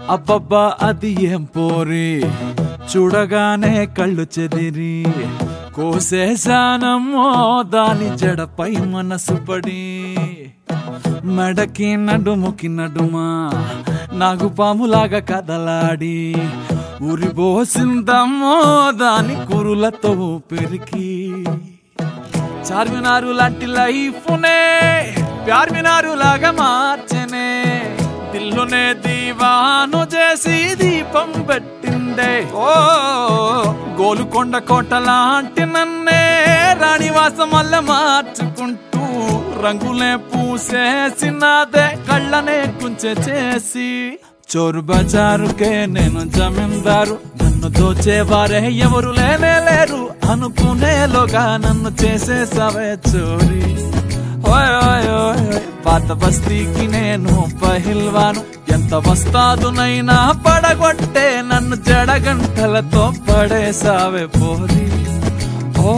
అబ్బబ్బా అది ఏం పోరి, చూడగానే కళ్ళు చెదిరి కోసేశానమ్మో దాని జడపై మనసు పడి. మెడకి నడుముకి నడుమా నాగుపాములాగా కదలాడి ఉరిబోసిందమ్మో దాని కురులతో పెరికి. చార్మినారు లాంటి లైఫ్నే ప్యార్మినారు లాగా మార్చనే, దిల్లునే దీవాను చేసి దీపం పెట్టిందే. ఓ గోలుకొండ కోట లాంటి నన్నే రాణివాసం వల్ల మార్చుకుంటూ రంగులే పూసేసినాదే కళ్ళనే కుంచె చేసి. చోరు బజారుకే నేను జమీందారు, నన్ను దోచేవారే ఎవరు లేనే లేరు అనుకునేలోగా నన్ను చేసేసావే చోరీ. ఓయ్ ఓయ్ ఓయ్ పాత బస్తీకి నేను పహిల్వాను, ఎంత వస్తాదునైనా పడగొట్టే నన్ను జడగంటలతో పడేసావే పోరి. ఓ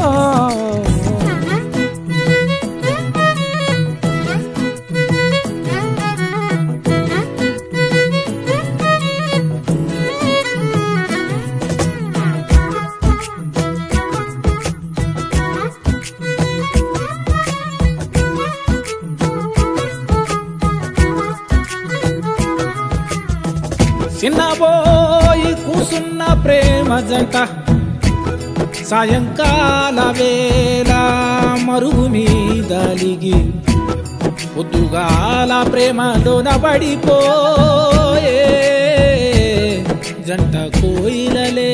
చిన్నబోయి కూసున్న ప్రేమ జంట సాయంకాల వేళ మరుగు మీద లిగి పొద్దుగాల ప్రేమలోన పడిపోయే జంట కోయిలలే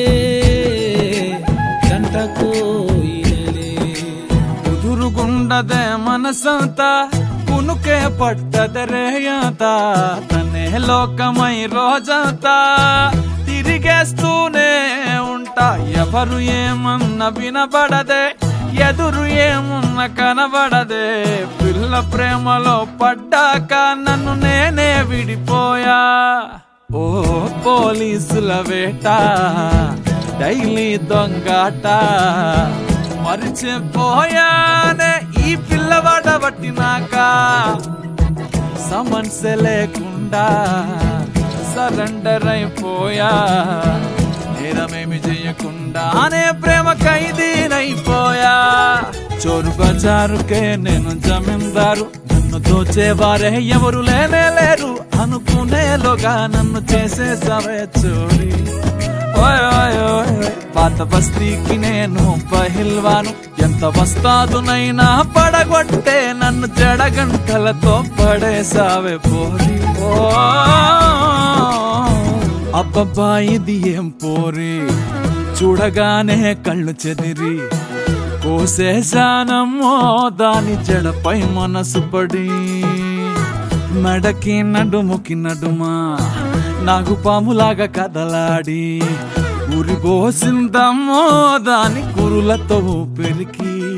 జంట కోయిలలే. కుదురుగుండదే మనసంతా కునుకే పట్టదరేయంత, తనే లోకమై రోజంతా తిరిగేస్తూనే ఉంటా. ఎవరు ఏమన్నా వినబడదే, ఎదురు ఏమున్నా కనబడదే. పిల్ల ప్రేమలో పడ్డాక నన్ను నేనే విడిపోయా. ఓ పోలీసుల వేట డైలీ దొంగాట, మరిచిపోయానే ఈ పిల్లవాడ పట్టినాక. సమన్సే లేకుండా సరెండర్ అయిపోయా, నేరమేమి చెయ్యకుండానే ప్రేమ ఖైదీనైపోయా. చోరు బజారుకే నేను జమీందారు, నన్ను దోచేవారే ఎవరు లేనే లేరు అనుకునేలోగా నన్ను చేసేసావే చోరీ. ఓయ్ ఓయ్ ఓయ్ పాత బస్తీకి నేను పహిల్వాను, ఎంత వస్తాదునైనా పడగొట్టే నన్ను జడగంటలతో పడేసావే పోరి. ఓ అబ్బబ్బా ఇది ఏం పోరి, చూడగానే కళ్ళు చెదిరి కోసేశానమ్మో దాని జడపై మనసు పడి. మెడకి నడుముకి నడుమా నాగుపాములాగా కదలాడి ఉరిబోసిందమ్మో దాని కురులతో పెరికి.